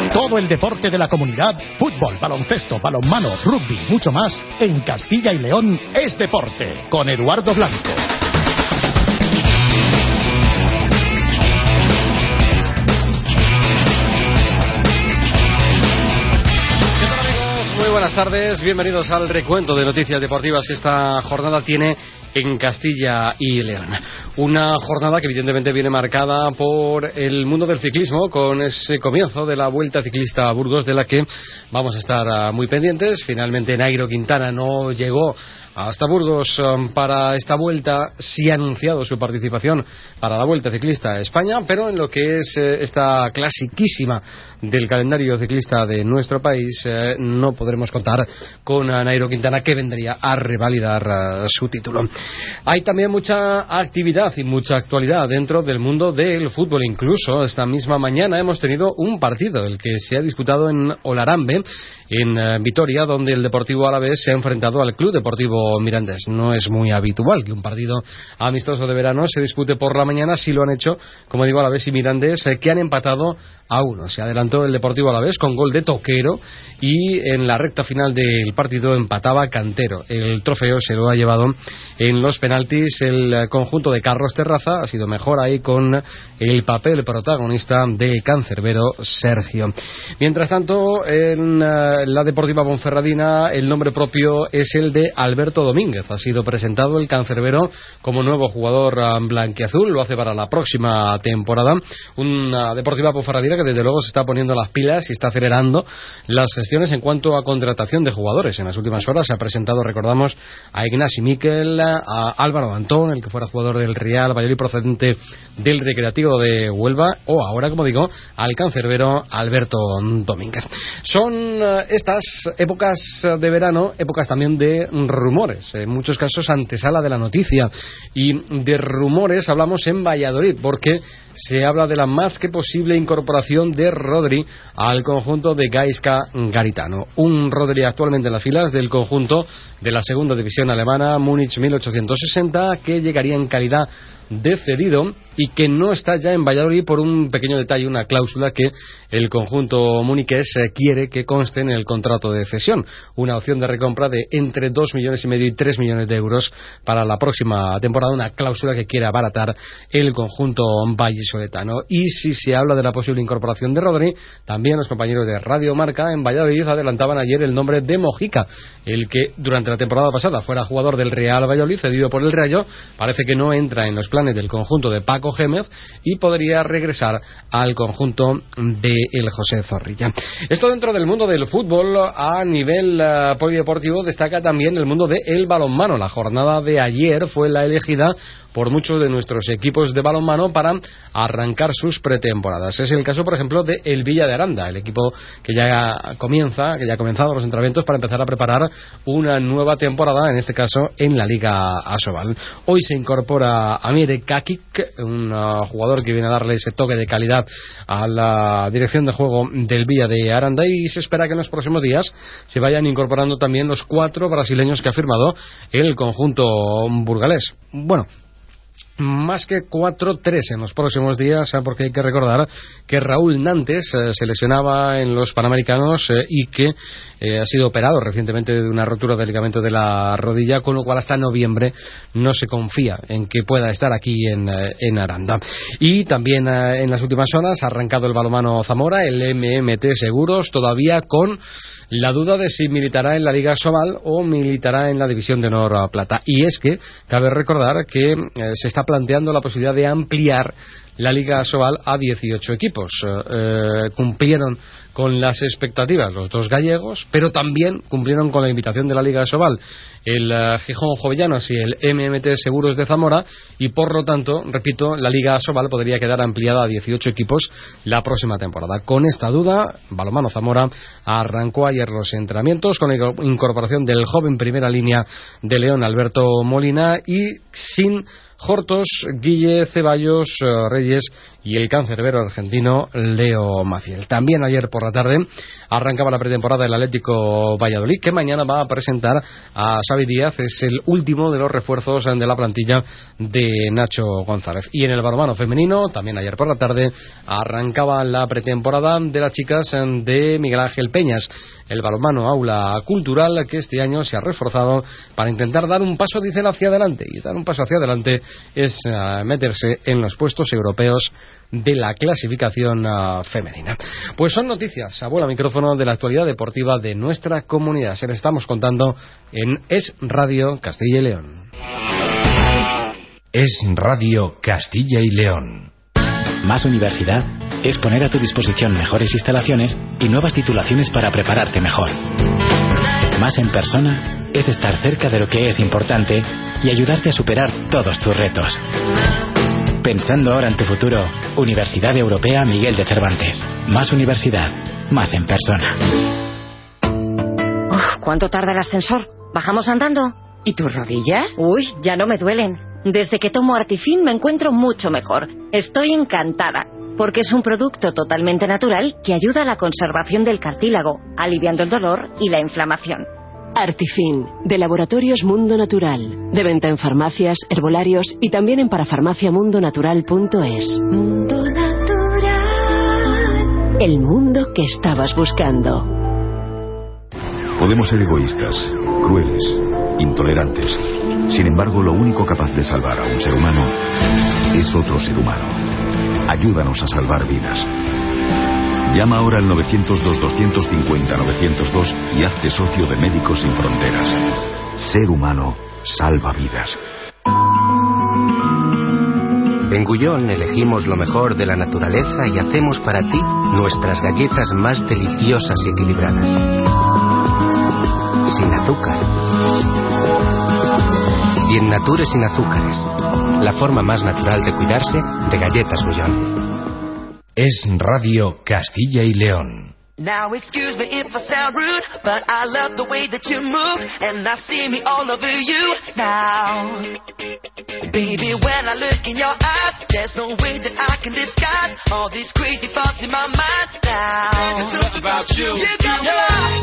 Todo el deporte de la comunidad, fútbol, baloncesto, balonmano, rugby, mucho más, en Castilla y León es deporte, con Eduardo Blanco. Muy buenas tardes, bienvenidos al recuento de noticias deportivas que esta jornada tiene en Castilla y León. Una jornada que evidentemente viene marcada por el mundo del ciclismo, con ese comienzo de la Vuelta Ciclista a Burgos, de la que vamos a estar muy pendientes. Finalmente Nairo Quintana no llegó hasta Burgos para esta vuelta. Sí ha anunciado su participación para la Vuelta Ciclista a España, pero en lo que es esta clasiquísima del calendario ciclista de nuestro país, no podremos contar con Nairo Quintana, que vendría a revalidar su título. Hay también mucha actividad y mucha actualidad dentro del mundo del fútbol. Incluso esta misma mañana hemos tenido un partido, el que se ha disputado en Olarambe, en Vitoria, donde el Deportivo Alavés se ha enfrentado al Club Deportivo Mirandés. No es muy habitual que un partido amistoso de verano se dispute por la mañana. Sí lo han hecho, como digo, Alavés y Mirandés, que han empatado a 1. Se adelantó el Deportivo Alavés con gol de Toquero, y en la recta final del partido empataba Cantero. El trofeo se lo ha llevado en los penaltis el conjunto de Carlos Terraza. Ha sido mejor ahí con el papel protagonista del cancerbero Sergio. Mientras tanto, en la Deportiva Ponferradina, el nombre propio es el de Alberto Domínguez. Ha sido presentado el cancerbero como nuevo jugador blanquiazul. Lo hace para la próxima temporada. Una Deportiva Ponferradina que desde luego se está poniendo las pilas y está acelerando las gestiones en cuanto a contratación de jugadores. En las últimas horas se ha presentado, recordamos, a Ignasi Miquel, a Álvaro Antón, el que fuera jugador del Real Valladolid procedente del Recreativo de Huelva, o ahora, como digo, al cancerbero Alberto Domínguez. Son estas épocas de verano, épocas también de rumores, en muchos casos antesala de la noticia, y de rumores hablamos en Valladolid, porque se habla de la más que posible incorporación de Rodri al conjunto de Gaizka Garitano. Un Rodri actualmente en las filas del conjunto de la segunda división alemana, Múnich 1860, que llegaría en calidad de cedido y que no está ya en Valladolid por un pequeño detalle, una cláusula que el conjunto muniqués quiere que conste en el contrato de cesión, una opción de recompra de entre 2,5 millones y 3 millones de euros para la próxima temporada, una cláusula que quiere abaratar el conjunto vallisoletano. Y si se habla de la posible incorporación de Rodri, también los compañeros de Radio Marca en Valladolid adelantaban ayer el nombre de Mojica, el que durante la temporada pasada fuera jugador del Real Valladolid, cedido por el Rayo. Parece que no entra en los planes del conjunto de Paco Gémez y podría regresar al conjunto de el José Zorrilla. Esto dentro del mundo del fútbol. A nivel polideportivo destaca también el mundo del balonmano. La jornada de ayer fue la elegida por muchos de nuestros equipos de balonmano para arrancar sus pretemporadas. Es el caso, por ejemplo, de el Villa de Aranda, el equipo que ya ha comenzado los entrenamientos para empezar a preparar una nueva temporada, en este caso en la Liga Asobal. Hoy se incorpora Amir Kakik, un jugador que viene a darle ese toque de calidad a la dirección de juego del Villa de Aranda, y se espera que en los próximos días se vayan incorporando también los 4 brasileños que ha firmado el conjunto burgalés. Bueno, más que 4, 3 en los próximos días, porque hay que recordar que Raúl Nantes se lesionaba en los Panamericanos y que ha sido operado recientemente de una rotura del ligamento de la rodilla, con lo cual hasta noviembre no se confía en que pueda estar aquí en Aranda. Y también en las últimas horas ha arrancado el balonmano Zamora, el MMT Seguros, todavía con la duda de si militará en la Liga Asobal o militará en la División de Honor Plata. Y es que cabe recordar que se está planteando la posibilidad de ampliar la Liga Asobal a 18 equipos. Cumplieron con las expectativas los 2 gallegos, pero también cumplieron con la invitación de la Liga Asobal el Gijón Jovellanos y el MMT Seguros de Zamora, y por lo tanto, repito, la Liga Asobal podría quedar ampliada a 18 equipos la próxima temporada. Con esta duda, Balonmano Zamora arrancó ayer los entrenamientos con la incorporación del joven primera línea de León, Alberto Molina, y sin Hortos, Guille, Ceballos, Reyes y el cancerbero argentino Leo Maciel. También ayer por la tarde arrancaba la pretemporada del Atlético Valladolid, que mañana va a presentar a Xavi Díaz. Es el último de los refuerzos de la plantilla de Nacho González. Y en el balonmano femenino, también ayer por la tarde, arrancaba la pretemporada de las chicas de Miguel Ángel Peñas. El balonmano aula cultural, que este año se ha reforzado para intentar dar un paso, dicen, hacia adelante. Y dar un paso hacia adelante es meterse en los puestos europeos de la clasificación femenina. Pues son noticias, abuela micrófono, de la actualidad deportiva de nuestra comunidad. Se les estamos contando en Es Radio Castilla y León. Es Radio Castilla y León. Más universidad es poner a tu disposición mejores instalaciones y nuevas titulaciones para prepararte mejor. Más en persona es estar cerca de lo que es importante y ayudarte a superar todos tus retos. Pensando ahora en tu futuro, Universidad Europea Miguel de Cervantes. Más universidad, más en persona. ¿Cuánto tarda el ascensor? ¿Bajamos andando? ¿Y tus rodillas? Uy, ya no me duelen. Desde que tomo Artifin me encuentro mucho mejor. Estoy encantada, porque es un producto totalmente natural que ayuda a la conservación del cartílago, aliviando el dolor y la inflamación. Artifin, de Laboratorios Mundo Natural. De venta en farmacias, herbolarios y también en parafarmaciamundonatural.es. Mundo Natural. El mundo que estabas buscando. Podemos ser egoístas, crueles, intolerantes. Sin embargo, lo único capaz de salvar a un ser humano es otro ser humano. Ayúdanos a salvar vidas. Llama ahora al 902-250-902 y hazte socio de Médicos Sin Fronteras. Ser humano salva vidas. En Gullón elegimos lo mejor de la naturaleza y hacemos para ti nuestras galletas más deliciosas y equilibradas. Sin azúcar. Y en Nature Sin Azúcares, la forma más natural de cuidarse de galletas Gullón. Es Radio Castilla y León. Now excuse me if I sound rude, but I love the way that you move, and I see me all over you now. Baby, when I look in your eyes, there's no way that I can disguise all these crazy thoughts in my mind now. There's something about you. You got the lock,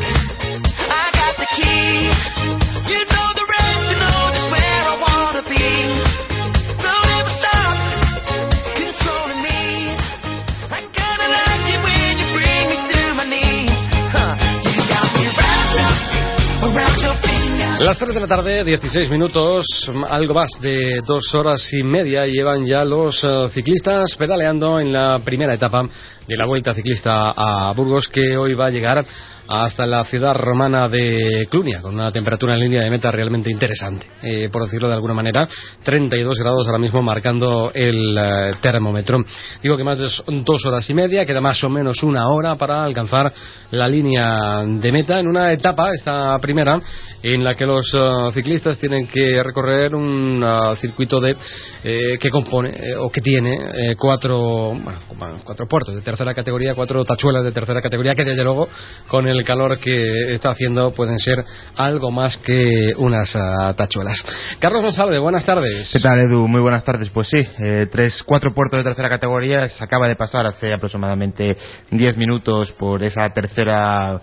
I got the key. You know the rest, you know just where I wanna be. Don't ever stop controlling me. I kinda like it when you bring me to my knees. You got me wrapped up around your fingers. Las 3 de la tarde, 16 minutos, algo más de 2 horas y media llevan ya los ciclistas pedaleando en la primera etapa de la Vuelta Ciclista a Burgos, que hoy va a llegar hasta la ciudad romana de Clunia, con una temperatura en línea de meta realmente interesante, por decirlo de alguna manera. 32 grados ahora mismo marcando el termómetro. Digo que más de 2 horas y media, queda más o menos 1 hora para alcanzar la línea de meta en una etapa, esta primera, en la que los ciclistas tienen que recorrer un circuito que compone o que tiene 4 puertos de tercera categoría, 4 tachuelas de tercera categoría, que desde luego con el calor que está haciendo pueden ser algo más que unas tachuelas. Carlos Monsalve, buenas tardes. ¿Qué tal, Edu? Muy buenas tardes. Pues sí, 4 puertos de tercera categoría. Se acaba de pasar hace aproximadamente 10 minutos por esa tercera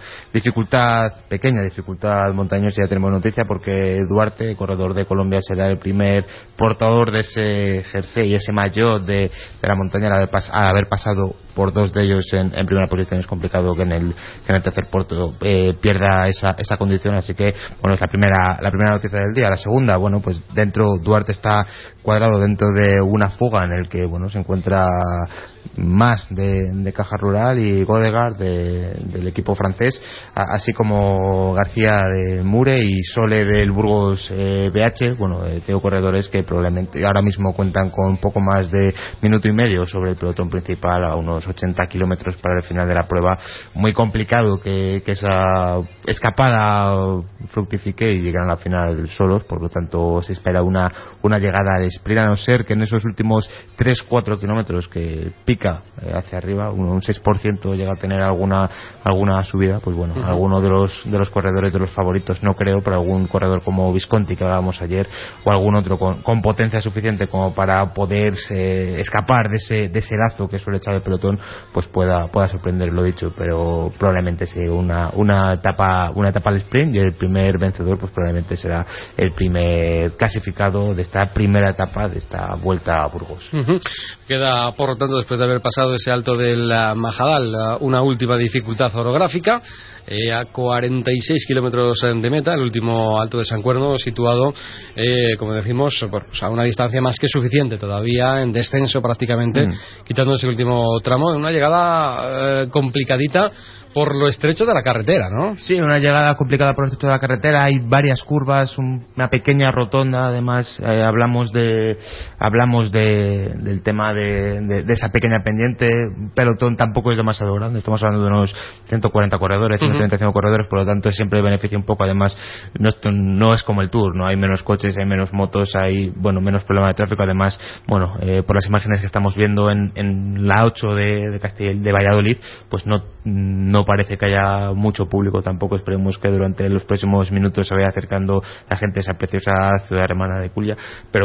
pequeña dificultad montañosa. Ya tenemos noticia porque Duarte, corredor de Colombia, será el primer portador de ese jersey, ese maillot de la montaña al haber pasado por 2 de ellos en primera posición. Es complicado que en el tercer puerto pierda esa condición, así que bueno, es la primera noticia del día. La segunda, bueno, pues Duarte está cuadrado dentro de una fuga en el que bueno, se encuentra más de Caja Rural y Godegaard del equipo francés, así como García de Mure y Sole del Burgos BH. Bueno, tengo corredores que probablemente ahora mismo cuentan con poco más de minuto y medio sobre el pelotón principal, a unos 80 kilómetros para el final de la prueba. Muy complicado que esa escapada fructifique y lleguen a la final solos, por lo tanto se espera una llegada al sprint, a no ser que en esos últimos 3-4 kilómetros que pica hacia arriba, un 6% llega a tener alguna subida, pues bueno, alguno de los corredores de los favoritos, no creo, pero algún corredor como Visconti que hablábamos ayer, o algún otro con potencia suficiente como para poder escapar de ese lazo que suele echar el pelotón, pues pueda sorprender, lo dicho, pero probablemente sea una etapa al sprint, y el primer vencedor pues probablemente será el primer clasificado de esta primera etapa de esta Vuelta a Burgos. Queda, por lo tanto, después de haber pasado ese alto del Majadal, una última dificultad orográfica, a 46 kilómetros de meta, el último alto de San Cuerno, situado, como decimos, a una distancia más que suficiente, todavía en descenso prácticamente, quitando ese último tramo, en una llegada complicadita por lo estrecho de la carretera, ¿no? Sí, una llegada complicada por lo estrecho de la carretera. Hay varias curvas, una pequeña rotonda. Además, hablamos del tema de esa pequeña pendiente. Pelotón tampoco es demasiado grande. Estamos hablando de unos 140 corredores, 135 corredores, por lo tanto siempre beneficia un poco. Además, no es como el Tour, no hay menos coches, hay menos motos, hay menos problema de tráfico. Además, por las imágenes que estamos viendo en la 8 de Valladolid, pues no parece que haya mucho público tampoco. Esperemos que durante los próximos minutos se vaya acercando la gente a esa preciosa ciudad hermana de Culla. Pero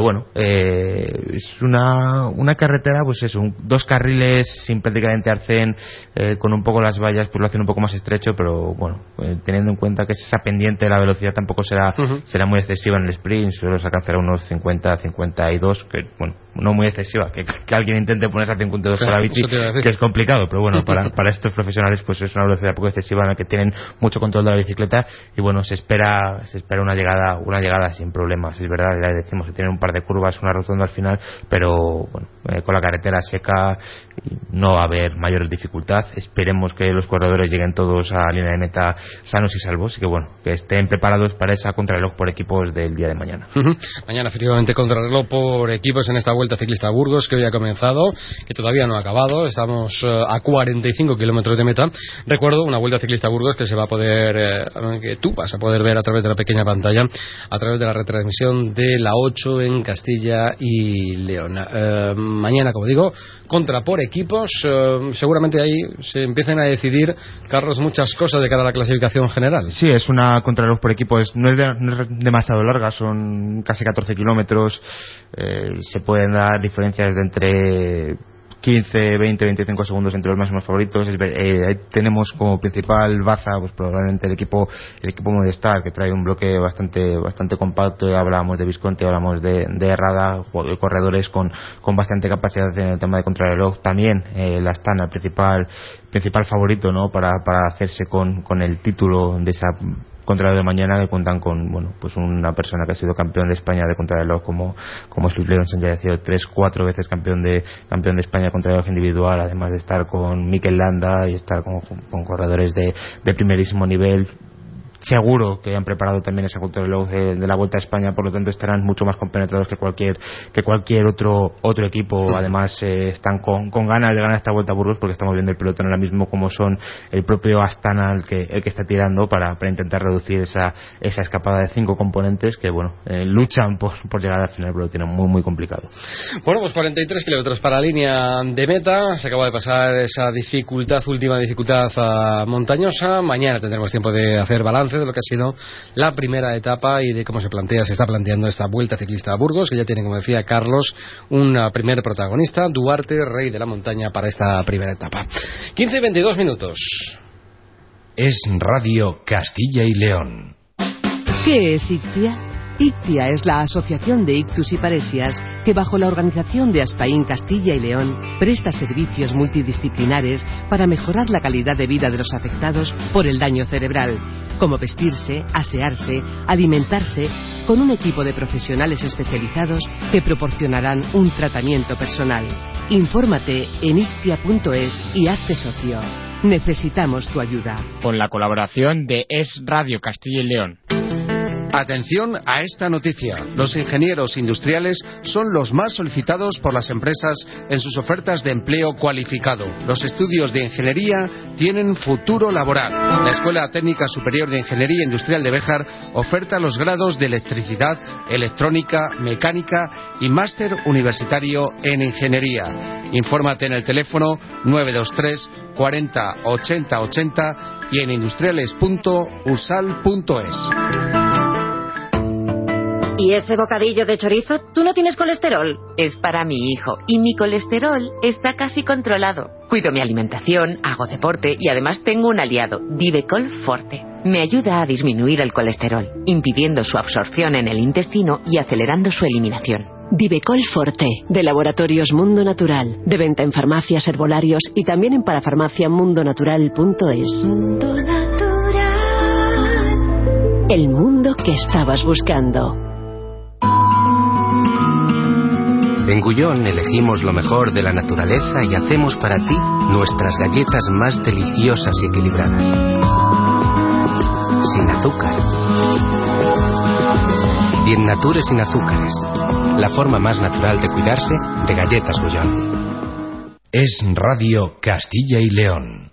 es una carretera, pues eso, 2 carriles sin prácticamente arcén, con un poco las vallas pues lo hacen un poco más estrecho, pero teniendo en cuenta que esa pendiente, la velocidad tampoco será muy excesiva en el sprint, solo se alcanzará unos 50, 52, que no muy excesiva, que alguien intente ponerse a 52 con la bici, que es complicado, pero para estos profesionales pues es una velocidad poco excesiva en la que tienen mucho control de la bicicleta, y se espera una llegada sin problemas. Es verdad, ya decimos que tienen un par de curvas, una rotonda al final, pero con la carretera seca no va a haber mayor dificultad. Esperemos que los corredores lleguen todos a la línea de meta sanos y salvos, y que estén preparados para esa contrarreloj por equipos del día de mañana. Mañana efectivamente contrarreloj por equipos en esta Vuelta Ciclista a Burgos, que hoy ha comenzado, que todavía no ha acabado. Estamos a 45 kilómetros de meta. Recuerdo, una Vuelta Ciclista a Burgos que se va a poder, que tú vas a poder ver a través de la pequeña pantalla, a través de la retransmisión de la 8 en Castilla y León. Mañana, como digo, contra por equipos. Seguramente ahí se empiecen a decidir, Carlos, muchas cosas de cara a la clasificación general. Sí, es una contrarreloj por equipos, no es demasiado larga, son casi 14 kilómetros. Se pueden dar diferencias de entre 15, 20, 25 segundos entre los máximos favoritos. Tenemos como principal baza pues probablemente el equipo Movistar, que trae un bloque bastante compacto. Hablábamos de Visconti, hablamos de Herrada, corredores con bastante capacidad en el tema de contrarreloj. También la Astana, principal favorito, ¿no?, para hacerse con el título de esa contrarreloj de mañana, que cuentan con pues una persona que ha sido campeón de España de contrarreloj como es Luis León Sánchez, ha sido 3-4 veces campeón de España de contrarreloj individual, además de estar con Mikel Landa y estar con corredores de primerísimo nivel. Seguro que han preparado también ese contrarreloj de la Vuelta a España, por lo tanto estarán mucho más compenetrados que cualquier otro equipo. Además están con ganas de ganar esta Vuelta a Burgos, porque estamos viendo el pelotón ahora mismo como son el propio Astana el que está tirando para intentar reducir esa escapada de 5 componentes que luchan por llegar al final, pero lo tienen muy muy complicado. Pues 43 kilómetros para la línea de meta. Se acaba de pasar esa última dificultad montañosa. Mañana tendremos tiempo de hacer balance de lo que ha sido la primera etapa y de cómo se está planteando esta Vuelta Ciclista a Burgos, que ya tiene, como decía Carlos, un primer protagonista, Duarte, rey de la montaña, para esta primera etapa. 15 y 22 minutos. Es Radio Castilla y León. ¿Qué es ICTIA? ICTIA es la Asociación de Ictus y Paresias que, bajo la organización de Aspaín Castilla y León, presta servicios multidisciplinares para mejorar la calidad de vida de los afectados por el daño cerebral, como vestirse, asearse, alimentarse, con un equipo de profesionales especializados que proporcionarán un tratamiento personal. Infórmate en ictia.es y hazte socio. Necesitamos tu ayuda. Con la colaboración de Es Radio Castilla y León. Atención a esta noticia. Los ingenieros industriales son los más solicitados por las empresas en sus ofertas de empleo cualificado. Los estudios de ingeniería tienen futuro laboral. La Escuela Técnica Superior de Ingeniería Industrial de Béjar oferta los grados de electricidad, electrónica, mecánica y máster universitario en ingeniería. Infórmate en el teléfono 923 40 80 80 y en industriales.usal.es. ¿Y ese bocadillo de chorizo? ¿Tú no tienes colesterol? Es para mi hijo y mi colesterol está casi controlado. Cuido mi alimentación, hago deporte y además tengo un aliado, Divecol Forte. Me ayuda a disminuir el colesterol, impidiendo su absorción en el intestino y acelerando su eliminación. Divecol Forte, de Laboratorios Mundo Natural, de venta en farmacias, herbolarios y también en parafarmaciamundonatural.es. Mundo Natural. El mundo que estabas buscando. En Gullón elegimos lo mejor de la naturaleza y hacemos para ti nuestras galletas más deliciosas y equilibradas. Sin azúcar. Bien Nature sin azúcares. La forma más natural de cuidarse de galletas Gullón. Es Radio Castilla y León.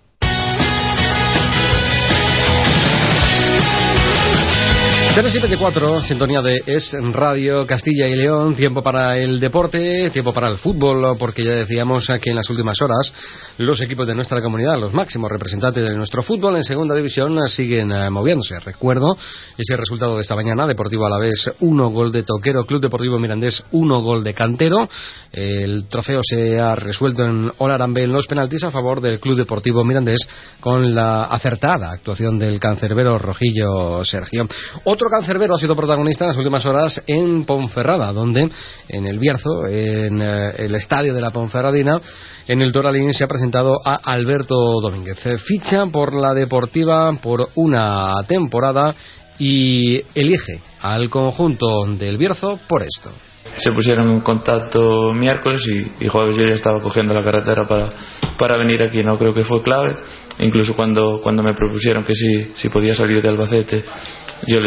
Tele 74, sintonía de Es Radio Castilla y León, tiempo para el deporte, tiempo para el fútbol, porque ya decíamos que en las últimas horas los equipos de nuestra comunidad, los máximos representantes de nuestro fútbol en segunda división siguen moviéndose. Recuerdo ese resultado de esta mañana: Deportivo Alavés 1 gol de Toquero, Club Deportivo Mirandés 1 gol de Cantero. El trofeo se ha resuelto en Olarambe en los penaltis a favor del Club Deportivo Mirandés con la acertada actuación del cancerbero rojillo Sergio. Otro cancerbero ha sido protagonista en las últimas horas en Ponferrada, donde en el Bierzo, en el estadio de la Ponferradina, en el Toralín, se ha presentado a Alberto Domínguez. Ficha por la Deportiva por una temporada y elige al conjunto del Bierzo por esto. Se pusieron en contacto miércoles y jueves yo ya estaba cogiendo la carretera para venir aquí, ¿no? Creo que fue clave. Incluso cuando me propusieron que si podía salir de Albacete, yo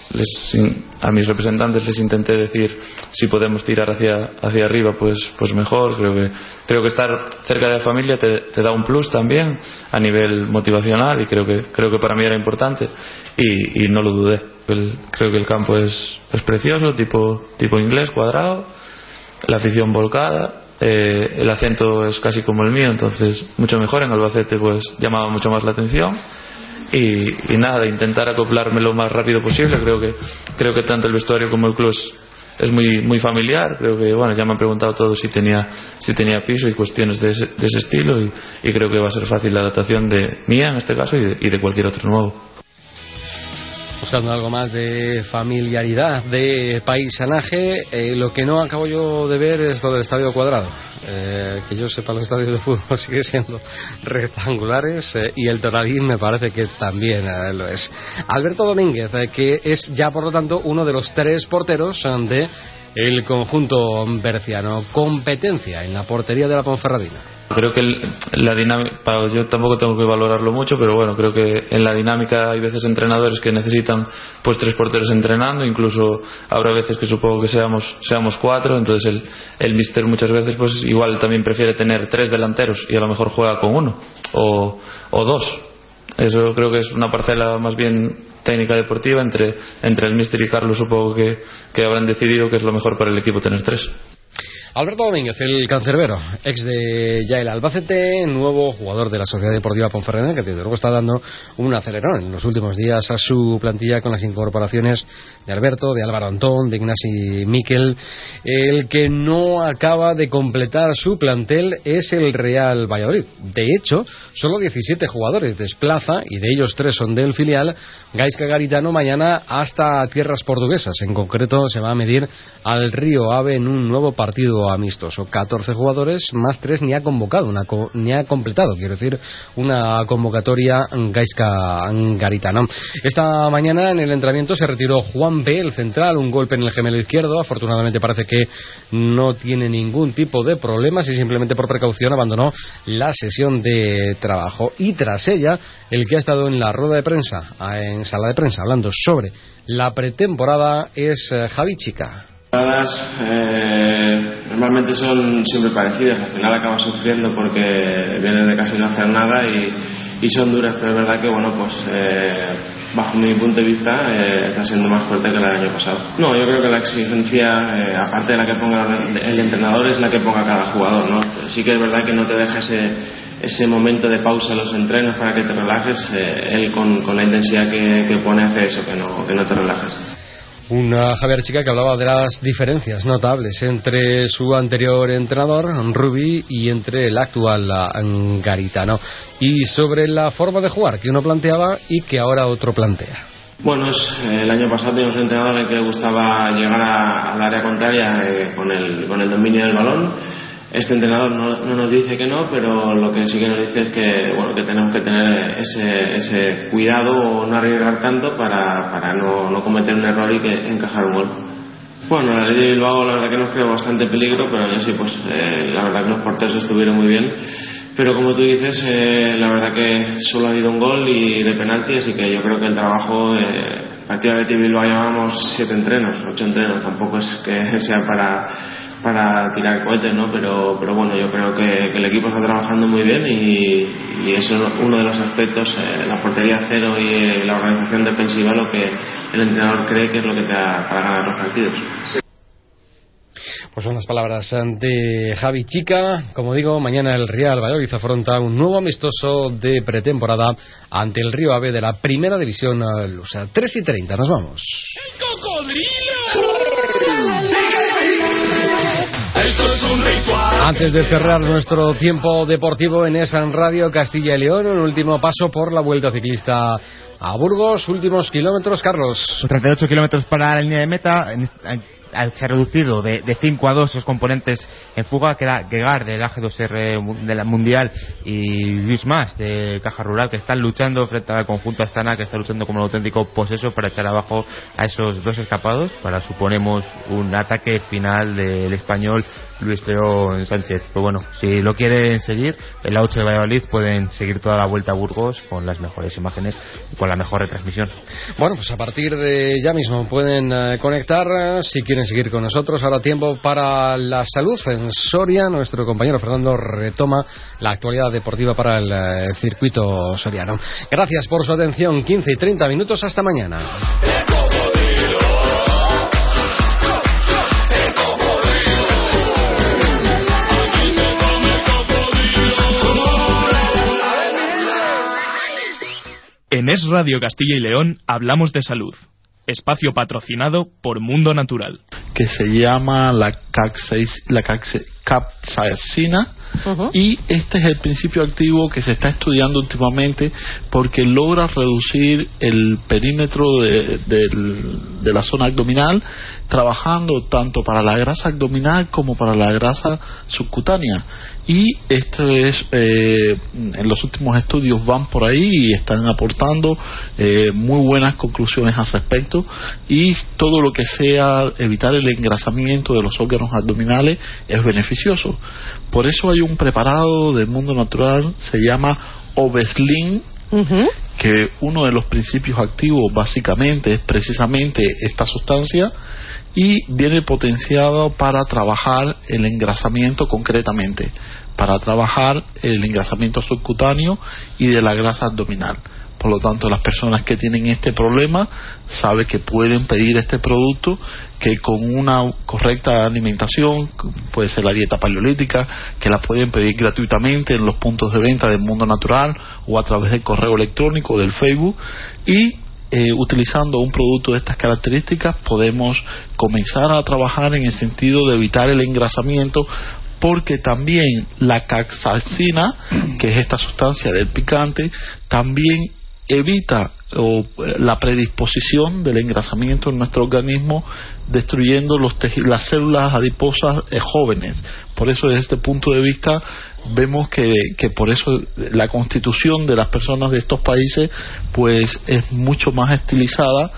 a mis representantes les intenté decir si podemos tirar hacia arriba, pues mejor. Creo que estar cerca de la familia te da un plus también a nivel motivacional, y creo que para mí era importante y no lo dudé. Creo que el campo es precioso, tipo inglés, cuadrado, la afición volcada, el acento es casi como el mío, entonces mucho mejor. En Albacete pues llamaba mucho más la atención. Y nada, intentar acoplarme lo más rápido posible. Creo que tanto el vestuario como el club es muy, muy familiar. Creo que, bueno, ya me han preguntado todos si tenía piso y cuestiones de ese estilo, y creo que va a ser fácil la adaptación de mía en este caso y de cualquier otro nuevo. Buscando algo más de familiaridad, de paisanaje. Lo que no acabo yo de ver es lo del estadio cuadrado. Que yo sepa, los estadios de fútbol siguen siendo rectangulares, y el Toralín me parece que también lo es. Alberto Domínguez, que es ya por lo tanto uno de los 3 porteros de el conjunto berciano. Competencia en la portería de la Ponferradina. Creo que la dinámica, yo tampoco tengo que valorarlo mucho, pero bueno, creo que en la dinámica hay veces entrenadores que necesitan pues 3 porteros entrenando, incluso habrá veces que supongo que seamos 4, entonces el míster muchas veces pues igual también prefiere tener 3 delanteros y a lo mejor juega con 1 o 2. Eso creo que es una parcela más bien técnica deportiva entre el míster y Carlos. Supongo que habrán decidido que es lo mejor para el equipo tener 3. Alberto Domínguez, el cancerbero, ex de Yael Albacete, nuevo jugador de la Sociedad Deportiva Ponferradina, que desde luego está dando un acelerón en los últimos días a su plantilla con las incorporaciones de Alberto, de Álvaro Antón, de Ignasi Miquel. El que no acaba de completar su plantel es el Real Valladolid. De hecho, solo 17 jugadores desplaza, y de ellos 3 son del filial Gaizka Garitano, mañana hasta tierras portuguesas. En concreto, se va a medir al Río Ave en un nuevo partido amistoso. 14 jugadores más 3 ni ha convocado, ni ha completado, quiero decir, una convocatoria Gaizka Garitano. Esta mañana en el entrenamiento se retiró Juan B., el central, un golpe en el gemelo izquierdo. Afortunadamente parece que no tiene ningún tipo de problemas y simplemente por precaución abandonó la sesión de trabajo. Y tras ella, el que ha estado en la rueda de prensa, en sala de prensa, hablando sobre la pretemporada es Javi Chica. Normalmente son siempre parecidas, al final acabas sufriendo porque vienes de casi no hacer nada y son duras, pero es verdad que bueno, pues bajo mi punto de vista está siendo más fuerte que el año pasado. No, yo creo que la exigencia, aparte de la que ponga el entrenador, es la que ponga cada jugador, ¿no? Sí que es verdad que no te deja ese momento de pausa en los entrenos para que te relajes. Él con la intensidad que pone hace eso, que no te relajes. Javier Chica que hablaba de las diferencias notables entre su anterior entrenador, Rubi, y entre el actual Garitano. Y sobre la forma de jugar que uno planteaba y que ahora otro plantea. Bueno, el año pasado teníamos un entrenador al que le gustaba llegar al área contraria con el dominio del balón. Este entrenador no nos dice que no, pero lo que sí que nos dice es que tenemos que tener ese cuidado o no arriesgar tanto para no cometer un error y que encajar un gol. Bueno, el Athletic de Bilbao la verdad que nos creó bastante peligro, pero aún así la verdad que los porteros estuvieron muy bien. Pero como tú dices, la verdad que solo ha habido un gol y de penalti, así que yo creo que el trabajo, partido de Athletic Bilbao llevamos 8 entrenos, tampoco es que sea para tirar cohetes, ¿no? Pero bueno, yo creo que el equipo está trabajando muy bien y eso es uno de los aspectos, la portería cero y la organización defensiva, lo que el entrenador cree que es lo que te da para ganar los partidos. Pues son las palabras de Javi Chica. Como digo, mañana el Real Valladolid afronta un nuevo amistoso de pretemporada ante el Río Ave de la Primera División lusa. 3:30, nos vamos. ¡El cocodrilo! Esto es un ritual. Antes de cerrar nuestro tiempo deportivo en ESAN Radio Castilla y León, un último paso por la Vuelta Ciclista a Burgos. Últimos kilómetros, Carlos. 38 kilómetros para la línea de meta. Se ha reducido de 5 a 2 los componentes en fuga, que era Guegar del AG2R de la Mundial y Luis Mas de Caja Rural, que están luchando frente al conjunto Astana, que está luchando como un auténtico poseso para echar abajo a esos dos escapados, para suponemos un ataque final del español Luis León Sánchez. Pues bueno, si lo quieren seguir, en la 8 de Valladolid pueden seguir toda la Vuelta a Burgos con las mejores imágenes y con la mejor retransmisión. Bueno, pues a partir de ya mismo pueden conectar si quieren seguir con nosotros. Ahora tiempo para la salud en Soria. Nuestro compañero Fernando retoma la actualidad deportiva para el circuito soriano. Gracias por su atención. 15 y 30 minutos. Hasta mañana. En Es Radio Castilla y León hablamos de salud. Espacio patrocinado por Mundo Natural. Que se llama la capsaicina. Y este es el principio activo que se está estudiando últimamente porque logra reducir el perímetro de la zona abdominal, trabajando tanto para la grasa abdominal como para la grasa subcutánea. Y esto es en los últimos estudios van por ahí y están aportando muy buenas conclusiones al respecto, y todo lo que sea evitar el engrasamiento de los órganos abdominales es beneficioso. Por eso hay un preparado del Mundo Natural, se llama Obeslin, que uno de los principios activos básicamente es precisamente esta sustancia, y viene potenciado para trabajar el engrasamiento concretamente, para trabajar el engrasamiento subcutáneo y de la grasa abdominal. Por lo tanto, las personas que tienen este problema saben que pueden pedir este producto, que con una correcta alimentación, puede ser la dieta paleolítica, que la pueden pedir gratuitamente en los puntos de venta del Mundo Natural o a través del correo electrónico, del Facebook, y utilizando un producto de estas características podemos comenzar a trabajar en el sentido de evitar el engrasamiento, porque también la capsaicina, que es esta sustancia del picante, también evita la predisposición del engrasamiento en nuestro organismo, destruyendo las células adiposas jóvenes. Por eso, desde este punto de vista, vemos que por eso la constitución de las personas de estos países pues es mucho más estilizada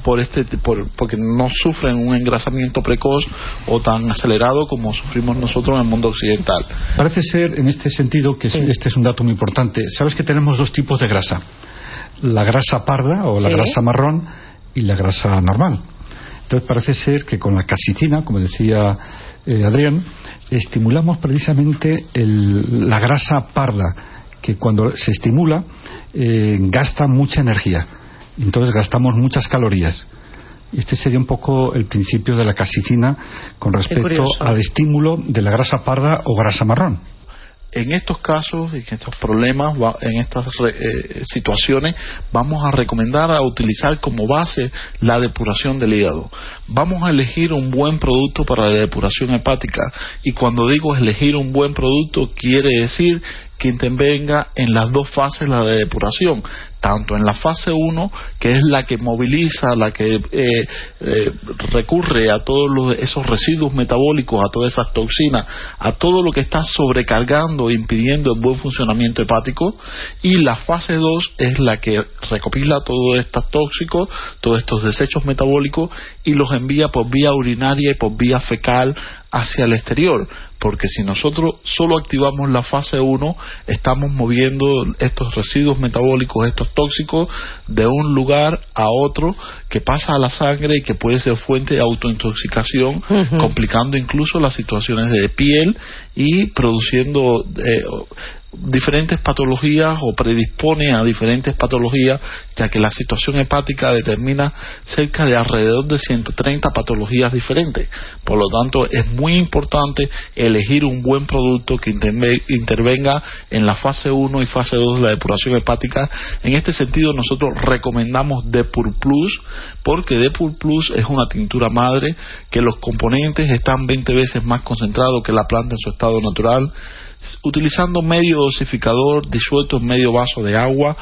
porque no sufren un engrasamiento precoz o tan acelerado como sufrimos nosotros en el mundo occidental. Parece ser, en este sentido, que este es un dato muy importante. Sabes que tenemos dos tipos de grasa: la grasa parda o la grasa marrón y la grasa normal. Entonces parece ser que con la capsaicina, como decía Adrián, estimulamos precisamente la grasa parda, que cuando se estimula gasta mucha energía, entonces gastamos muchas calorías. Este sería un poco el principio de la capsaicina con respecto al estímulo de la grasa parda o grasa marrón. En estos casos, en estos problemas, en estas situaciones, vamos a recomendar a utilizar como base la depuración del hígado. Vamos a elegir un buen producto para la depuración hepática, y cuando digo elegir un buen producto, quiere decir que intervenga en las dos fases la de depuración, tanto en la fase 1, que es la que moviliza, la que recurre a todos esos residuos metabólicos, a todas esas toxinas, a todo lo que está sobrecargando e impidiendo el buen funcionamiento hepático, y la fase 2 es la que recopila todos estos tóxicos, todos estos desechos metabólicos, y los envía por vía urinaria y por vía fecal hacia el exterior, porque si nosotros solo activamos la fase 1, estamos moviendo estos residuos metabólicos, estos tóxicos, de un lugar a otro, que pasa a la sangre y que puede ser fuente de autointoxicación, complicando incluso las situaciones de piel y produciendo diferentes patologías, o predispone a diferentes patologías, ya que la situación hepática determina cerca de alrededor de 130 patologías diferentes. Por lo tanto, es muy importante elegir un buen producto que intervenga en la fase 1 y fase 2 de la depuración hepática. En este sentido, nosotros recomendamos Depur Plus, porque Depur Plus es una tintura madre que los componentes están 20 veces más concentrados que la planta en su estado natural. Utilizando medio dosificador disuelto en medio vaso de agua,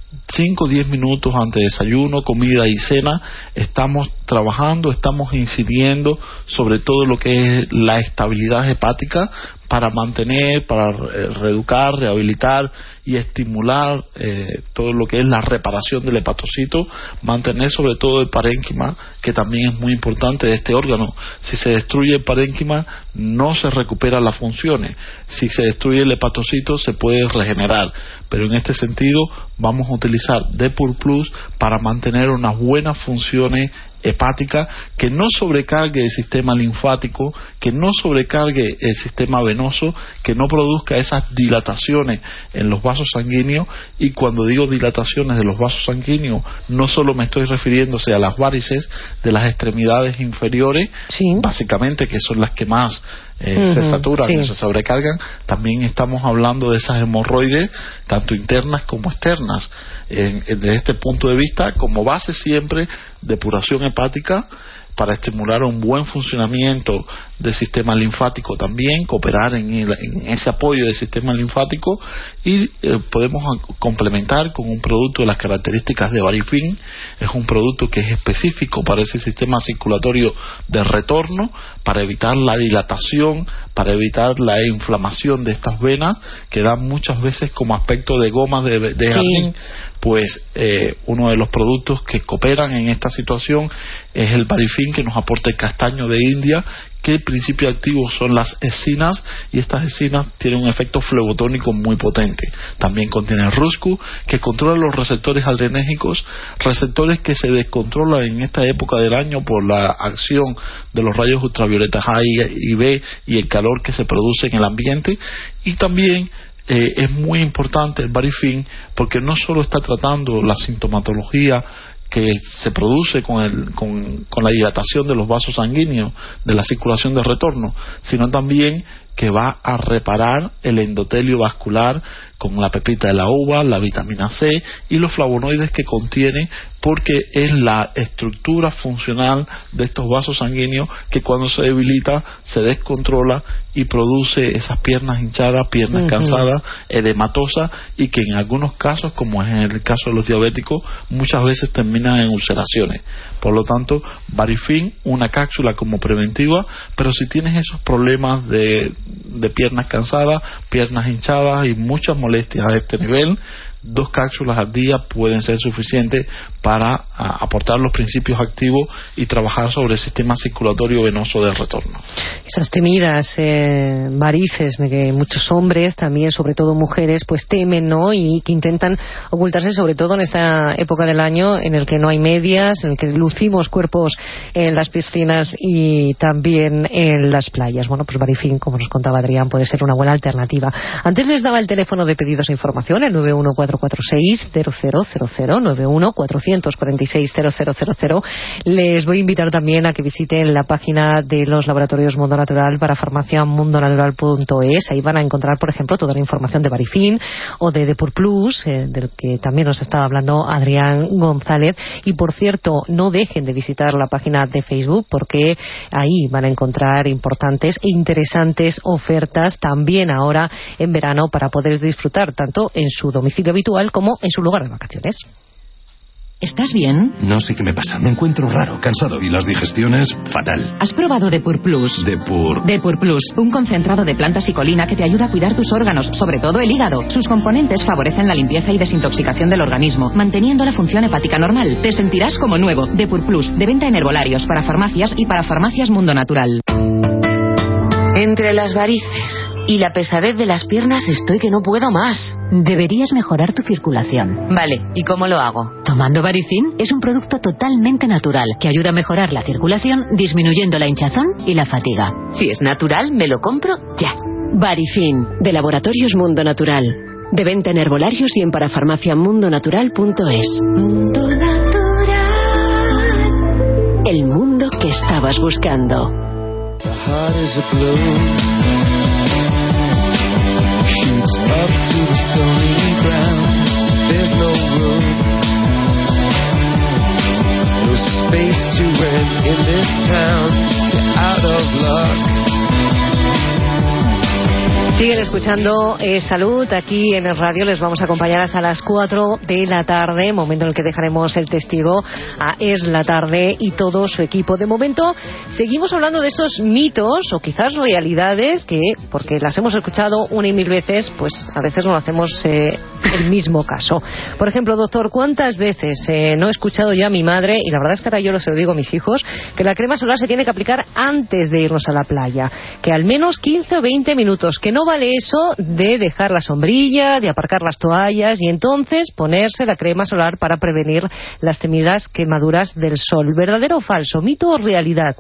5 o 10 minutos antes de desayuno, comida y cena, estamos trabajando, estamos incidiendo sobre todo lo que es la estabilidad hepática, para mantener, para reeducar, rehabilitar y estimular todo lo que es la reparación del hepatocito, mantener sobre todo el parénquima, que también es muy importante de este órgano. Si se destruye el parénquima, no se recuperan las funciones. Si se destruye el hepatocito, se puede regenerar. Pero en este sentido, vamos a utilizar Depur Plus para mantener unas buenas funciones hepática, que no sobrecargue el sistema linfático, que no sobrecargue el sistema venoso, que no produzca esas dilataciones en los vasos sanguíneos. Y cuando digo dilataciones de los vasos sanguíneos, no solo me estoy refiriéndose a las varices de las extremidades inferiores, básicamente, que son las que más se saturan y se sobrecargan, también estamos hablando de esas hemorroides, tanto internas como externas. Desde este punto de vista, como base siempre, depuración hepática, para estimular un buen funcionamiento del sistema linfático también, cooperar en ese apoyo del sistema linfático, y podemos complementar con un producto de las características de Barifin. Es un producto que es específico para ese sistema circulatorio de retorno, para evitar la dilatación, para evitar la inflamación de estas venas, que dan muchas veces como aspecto de gomas de jardín. Pues uno de los productos que cooperan en esta situación es el Barifin, que nos aporta el castaño de India, que el principio activo son las hecinas, y estas hecinas tienen un efecto flebotónico muy potente. También contiene Ruscu, que controla los receptores adrenérgicos, receptores que se descontrolan en esta época del año por la acción de los rayos ultravioletas A y B y el calor que se produce en el ambiente. Y también es muy importante el Barifin, porque no solo está tratando la sintomatología que se produce con la dilatación de los vasos sanguíneos, de la circulación de retorno, sino también que va a reparar el endotelio vascular con la pepita de la uva, la vitamina C y los flavonoides que contiene, porque es la estructura funcional de estos vasos sanguíneos que cuando se debilita se descontrola y produce esas piernas hinchadas, piernas cansadas, edematosas, y que en algunos casos, como es en el caso de los diabéticos, muchas veces terminan en ulceraciones. Por lo tanto, Barifin, una cápsula como preventiva, pero si tienes esos problemas de piernas cansadas, piernas hinchadas y muchas molestias a este nivel, 2 cápsulas al día pueden ser suficientes para aportar los principios activos y trabajar sobre el sistema circulatorio venoso de retorno. Esas temidas varices que muchos hombres, también sobre todo mujeres, pues temen, ¿no? Y que intentan ocultarse, sobre todo en esta época del año en el que no hay medias, en el que lucimos cuerpos en las piscinas y también en las playas. Bueno, pues Barifin, como nos contaba Adrián, puede ser una buena alternativa. Antes les daba el teléfono de pedidos e información, el 914 91 446 0000. Les voy a invitar también a que visiten la página de los laboratorios Mundo Natural para farmaciamundonatural.es. Ahí van a encontrar, por ejemplo, toda la información de Barifin o de Depur Plus, del que también nos estaba hablando Adrián González. Y por cierto, no dejen de visitar la página de Facebook, porque ahí van a encontrar importantes e interesantes ofertas también ahora en verano para poder disfrutar tanto en su domicilio habitual como en su lugar de vacaciones. ¿Estás bien? No sé qué me pasa. Me encuentro raro, cansado y las digestiones fatal. ¿Has probado Depur Plus? Depur Plus, un concentrado de plantas y colina que te ayuda a cuidar tus órganos, sobre todo el hígado. Sus componentes favorecen la limpieza y desintoxicación del organismo, manteniendo la función hepática normal. Te sentirás como nuevo. Depur Plus, de venta en herbolarios, para farmacias y para farmacias Mundo Natural. Entre las varices y la pesadez de las piernas estoy que no puedo más. Deberías mejorar tu circulación. Vale, ¿y cómo lo hago? Tomando Barifin. Es un producto totalmente natural que ayuda a mejorar la circulación, disminuyendo la hinchazón y la fatiga. Si es natural, me lo compro ya. Barifin, de Laboratorios Mundo Natural. De venta en herbolarios y en parafarmaciamundonatural.es. Mundo Natural. El mundo que estabas buscando. The heart is a blue, shoots up to the stony ground. There's no room, no space to rent in this town. You're out of luck. Siguen escuchando Salud aquí en el radio. Les vamos a acompañar hasta las 4 de la tarde, momento en el que dejaremos el testigo a Es la Tarde y todo su equipo. De momento seguimos hablando de esos mitos o quizás realidades que, porque las hemos escuchado una y mil veces, pues a veces no hacemos el mismo caso. Por ejemplo, doctor, ¿cuántas veces no he escuchado yo a mi madre, y la verdad es que ahora yo se lo digo a mis hijos, que la crema solar se tiene que aplicar antes de irnos a la playa, que al menos 15 o 20 minutos, que no vale eso de dejar la sombrilla, de aparcar las toallas y entonces ponerse la crema solar para prevenir las temidas quemaduras del sol? ¿Verdadero o falso? ¿Mito o realidad?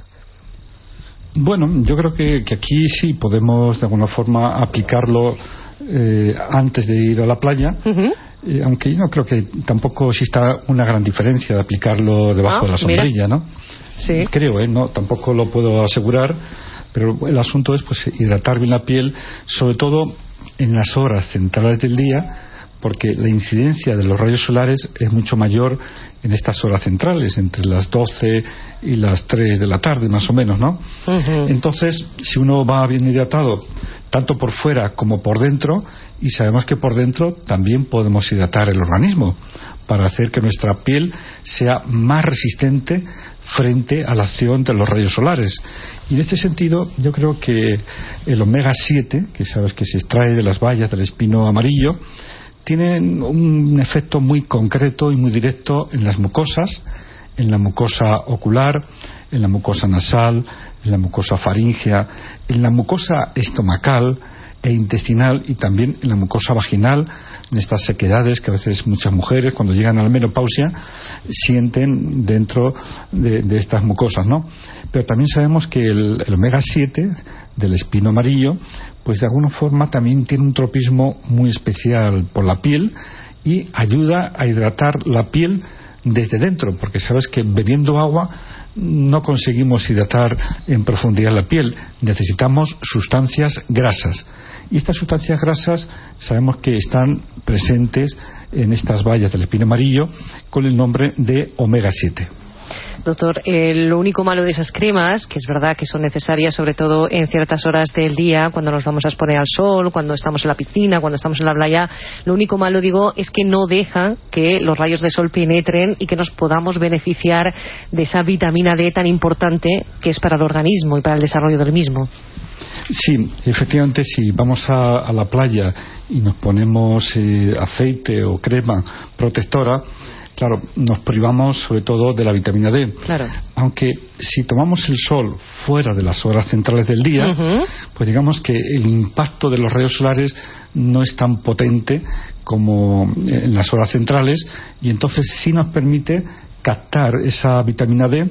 Bueno, yo creo que aquí sí podemos de alguna forma aplicarlo antes de ir a la playa. Aunque yo no creo que tampoco exista una gran diferencia de aplicarlo debajo de la sombrilla, ¿no? Sí. Creo, no, tampoco lo puedo asegurar, pero el asunto es pues hidratar bien la piel, sobre todo en las horas centrales del día, porque la incidencia de los rayos solares es mucho mayor en estas horas centrales, entre las 12 y las 3 de la tarde, más o menos, ¿no? Entonces, si uno va bien hidratado, tanto por fuera como por dentro, y sabemos que por dentro también podemos hidratar el organismo, para hacer que nuestra piel sea más resistente frente a la acción de los rayos solares. Y en este sentido, yo creo que el omega 7, que sabes que se extrae de las bayas del espino amarillo, tienen un efecto muy concreto y muy directo en las mucosas, en la mucosa ocular, en la mucosa nasal, en la mucosa faríngea, en la mucosa estomacal e intestinal, y también en la mucosa vaginal, en estas sequedades que a veces muchas mujeres cuando llegan a la menopausia sienten dentro de estas mucosas, ¿no? Pero también sabemos que el omega 7 del espino amarillo pues de alguna forma también tiene un tropismo muy especial por la piel y ayuda a hidratar la piel desde dentro, porque sabes que bebiendo agua no conseguimos hidratar en profundidad la piel, necesitamos sustancias grasas, y estas sustancias grasas sabemos que están presentes en estas bayas del espino amarillo con el nombre de omega 7. Doctor, lo único malo de esas cremas, que es verdad que son necesarias sobre todo en ciertas horas del día, cuando nos vamos a exponer al sol, cuando estamos en la piscina, cuando estamos en la playa, lo único malo, digo, es que no dejan que los rayos de sol penetren y que nos podamos beneficiar de esa vitamina D tan importante que es para el organismo y para el desarrollo del mismo. Sí, efectivamente, si vamos a la playa y nos ponemos aceite o crema protectora, claro, nos privamos sobre todo de la vitamina D. Claro. Aunque si tomamos el sol fuera de las horas centrales del día, pues digamos que el impacto de los rayos solares no es tan potente como en las horas centrales, y entonces sí nos permite captar esa vitamina D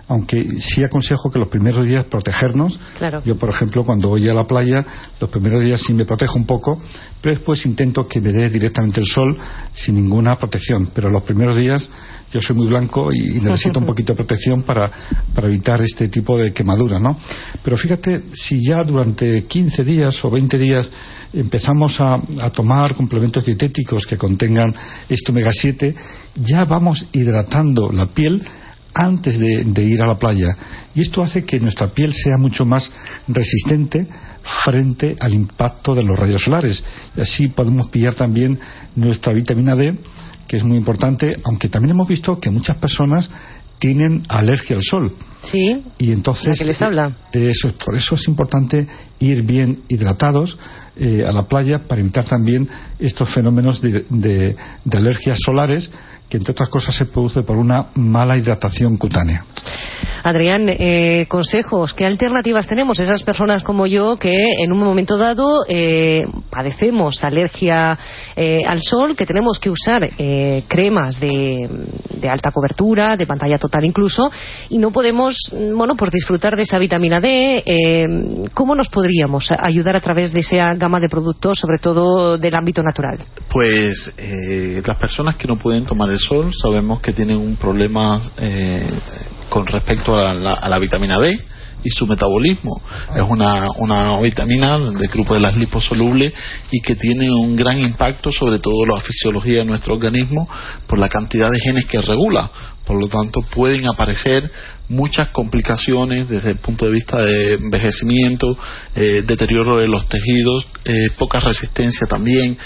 aunque sí aconsejo que los primeros días protegernos. Claro. Yo, por ejemplo, cuando voy a la playa, los primeros días sí me protejo un poco, pero después intento que me dé directamente el sol sin ninguna protección. Pero los primeros días yo soy muy blanco y necesito un poquito de protección para evitar este tipo de quemaduras, ¿no? Pero fíjate, si ya durante 15 días o 20 días empezamos a tomar complementos dietéticos que contengan este omega 7, ya vamos hidratando la piel antes de ir a la playa, y esto hace que nuestra piel sea mucho más resistente frente al impacto de los rayos solares, y así podemos pillar también nuestra vitamina D, que es muy importante, aunque también hemos visto que muchas personas tienen alergia al sol. Sí. Y entonces, ¿a qué les habla? Por eso es importante ir bien hidratados a la playa, para evitar también estos fenómenos de alergias solares, que entre otras cosas se produce por una mala hidratación cutánea. Adrián, consejos, ¿qué alternativas tenemos esas personas como yo que en un momento dado padecemos alergia al sol, que tenemos que usar cremas de alta cobertura, de pantalla total incluso, y no podemos, por disfrutar de esa vitamina D? ¿Cómo nos podríamos ayudar a través de esa gama de productos, sobre todo del ámbito natural? Pues las personas que no pueden tomar el sol, sabemos que tienen un problema con respecto a la vitamina D y su metabolismo. Es una vitamina del grupo de las liposolubles y que tiene un gran impacto sobre todo la fisiología de nuestro organismo por la cantidad de genes que regula. Por lo tanto, pueden aparecer muchas complicaciones desde el punto de vista de envejecimiento, deterioro de los tejidos, poca resistencia también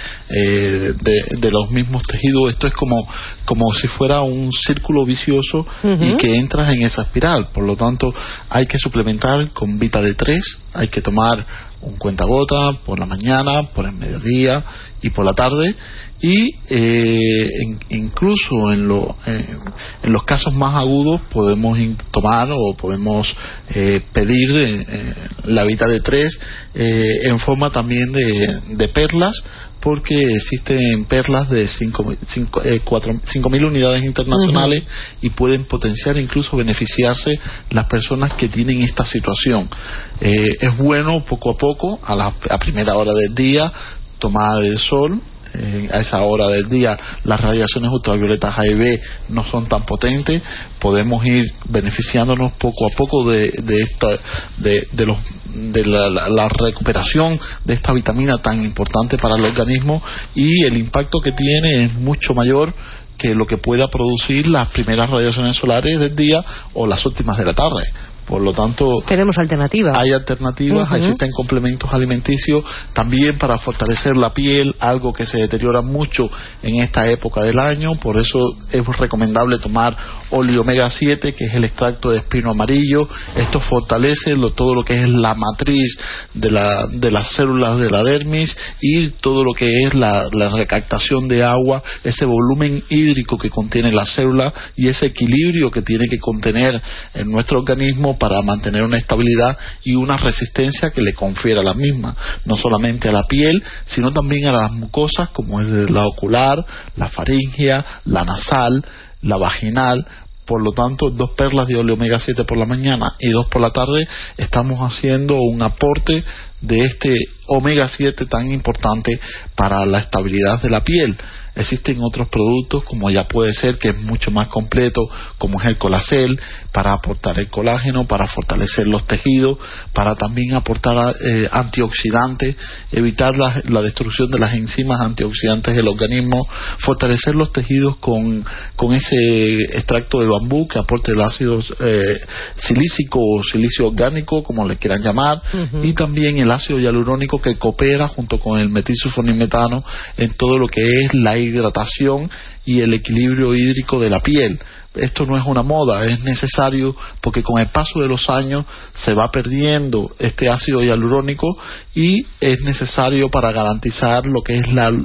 de los mismos tejidos. Esto es como si fuera un círculo vicioso y que entras en esa espiral. Por lo tanto, hay que suplementar con Vita D3, hay que tomar un cuentagota por la mañana, por el mediodía y por la tarde, y incluso en los casos más agudos podemos tomar o podemos pedir la Vita D3 en forma también de perlas, porque existen perlas de 5.000 unidades internacionales y pueden potenciar, incluso beneficiarse las personas que tienen esta situación. Es bueno poco a poco, a primera hora del día, tomar el sol. A esa hora del día las radiaciones ultravioletas A y B no son tan potentes, podemos ir beneficiándonos poco a poco de la recuperación de esta vitamina tan importante para el organismo, y el impacto que tiene es mucho mayor que lo que pueda producir las primeras radiaciones solares del día o las últimas de la tarde. Por lo tanto, tenemos alternativas. Hay alternativas, existen complementos alimenticios también para fortalecer la piel, algo que se deteriora mucho en esta época del año. Por eso es recomendable tomar óleo omega 7, que es el extracto de espino amarillo. Esto fortalece todo lo que es la matriz de las células de la dermis y todo lo que es la recaptación de agua, ese volumen hídrico que contiene la célula y ese equilibrio que tiene que contener en nuestro organismo para mantener una estabilidad y una resistencia que le confiere a la misma, no solamente a la piel, sino también a las mucosas como es la ocular, la faríngea, la nasal, la vaginal. Por lo tanto, 2 perlas de óleo omega 7 por la mañana y 2 por la tarde, estamos haciendo un aporte de este omega 7 tan importante para la estabilidad de la piel. Existen otros productos, como ya puede ser, que es mucho más completo, como es el Colacel, para aportar el colágeno, para fortalecer los tejidos, para también aportar antioxidantes, evitar la destrucción de las enzimas antioxidantes del organismo, fortalecer los tejidos con ese extracto de bambú que aporte el ácido silícico o silicio orgánico, como le quieran llamar, y también el ácido hialurónico, que coopera junto con el metilsulfonimetano en todo lo que es la hidratación y el equilibrio hídrico de la piel. Esto no es una moda, es necesario, porque con el paso de los años se va perdiendo este ácido hialurónico y es necesario para garantizar lo que es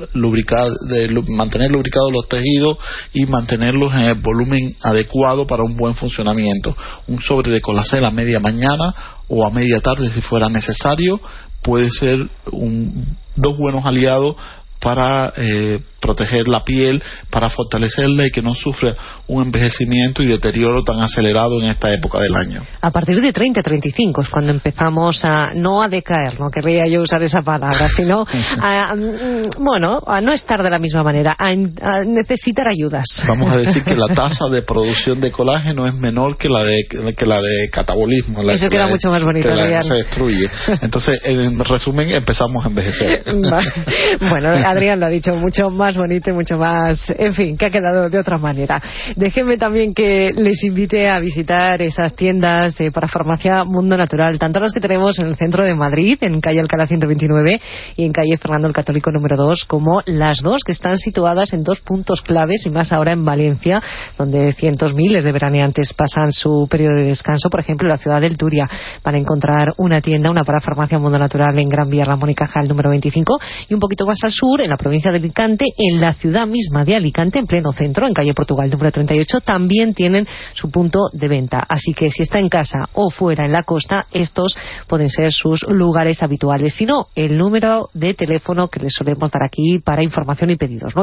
mantener lubricados los tejidos y mantenerlos en el volumen adecuado para un buen funcionamiento. Un sobre de Colacel a media mañana o a media tarde, si fuera necesario, puede ser 2 buenos aliados para proteger la piel, para fortalecerla y que no sufra un envejecimiento y deterioro tan acelerado en esta época del año. A partir de 30-35 es cuando empezamos no a decaer, no querría yo usar esa palabra, sino a no estar de la misma manera, a necesitar ayudas. Vamos a decir que la tasa de producción de colágeno es menor que la de catabolismo. Eso queda mucho más bonito, Adrián. Se destruye. Entonces, en resumen, empezamos a envejecer. Bueno, Adrián lo ha dicho mucho más bonito y mucho más, en fin, que ha quedado de otra manera. Déjenme también que les invite a visitar esas tiendas de parafarmacia Mundo Natural, tanto las que tenemos en el centro de Madrid, en calle Alcalá 129 y en calle Fernando el Católico número 2, como las dos que están situadas en dos puntos claves y más ahora en Valencia, donde miles de veraneantes pasan su periodo de descanso. Por ejemplo, en la ciudad del Turia van a encontrar una tienda, una parafarmacia Mundo Natural en Gran Vía Ramón y Cajal número 25, y un poquito más al sur, en la provincia de Alicante, en la ciudad misma de Alicante, en pleno centro, en calle Portugal número 38, también tienen su punto de venta. Así que si está en casa o fuera en la costa, estos pueden ser sus lugares habituales. Si no, el número de teléfono que les solemos dar aquí para información y pedidos,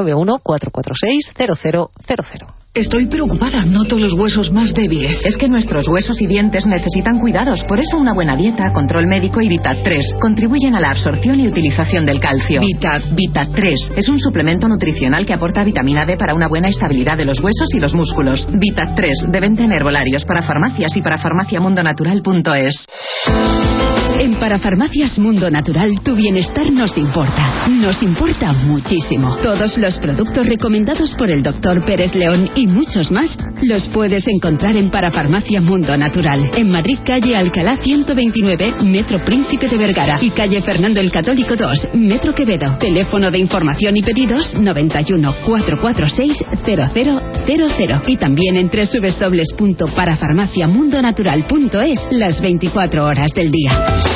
91-446-0000. Estoy preocupada, noto los huesos más débiles. Es que nuestros huesos y dientes necesitan cuidados, por eso una buena dieta, control médico y Vitat 3 contribuyen a la absorción y utilización del calcio. Vitat 3 es un suplemento nutricional que aporta vitamina D para una buena estabilidad de los huesos y los músculos. Vitat 3 de venta en herbolarios para farmacias y para farmaciamundonatural.es. En Parafarmacias Mundo Natural tu bienestar nos importa. Nos importa muchísimo. Todos los productos recomendados por el Dr. Pérez León y muchos más los puedes encontrar en Parafarmacia Mundo Natural. En Madrid, calle Alcalá 129, Metro Príncipe de Vergara, y calle Fernando el Católico 2, Metro Quevedo. Teléfono de información y pedidos 91 446 0000. Y también en www.parafarmaciamundonatural.es las 24 horas del día.